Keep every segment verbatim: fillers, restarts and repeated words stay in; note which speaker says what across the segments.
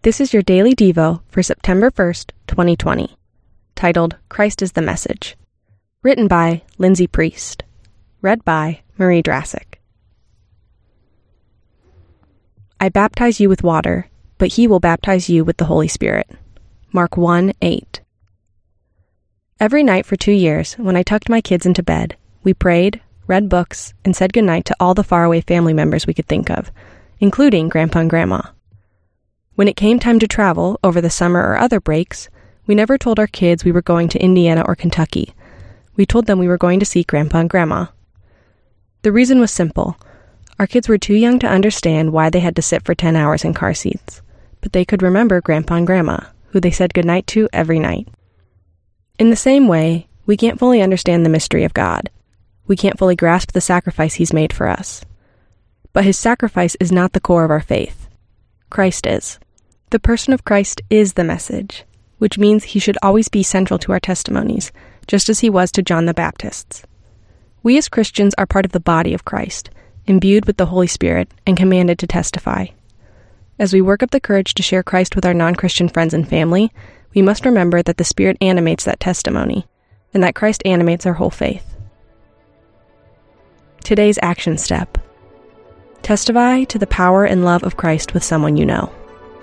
Speaker 1: This is your Daily Devo for September first, twenty twenty, titled Christ is the Message. Written by Lindsay Priest. Read by Marie Drassic. I baptize you with water, but he will baptize you with the Holy Spirit. Mark one eight. Every night for two years, when I tucked my kids into bed, we prayed, read books, and said goodnight to all the faraway family members we could think of, including Grandpa and Grandma. When it came time to travel over the summer or other breaks, we never told our kids we were going to Indiana or Kentucky. We told them we were going to see Grandpa and Grandma. The reason was simple. Our kids were too young to understand why they had to sit for ten hours in car seats, but they could remember Grandpa and Grandma, who they said goodnight to every night. In the same way, we can't fully understand the mystery of God. We can't fully grasp the sacrifice he's made for us. But his sacrifice is not the core of our faith. Christ is. The person of Christ is the message, which means he should always be central to our testimonies, just as he was to John the Baptist's. We as Christians are part of the body of Christ, imbued with the Holy Spirit and commanded to testify. As we work up the courage to share Christ with our non-Christian friends and family, we must remember that the Spirit animates that testimony, and that Christ animates our whole faith. Today's action step. Testify to the power and love of Christ with someone you know.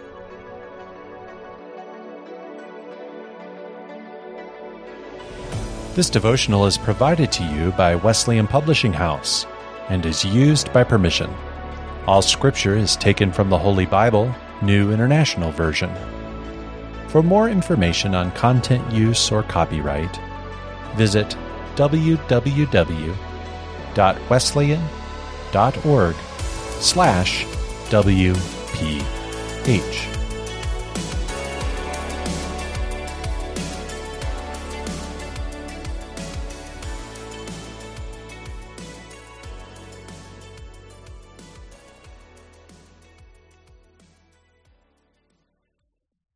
Speaker 2: This devotional is provided to you by Wesleyan Publishing House and is used by permission. All scripture is taken from the Holy Bible, New International Version. For more information on content use or copyright, visit w w w dot wesleyan dot org slash W P H.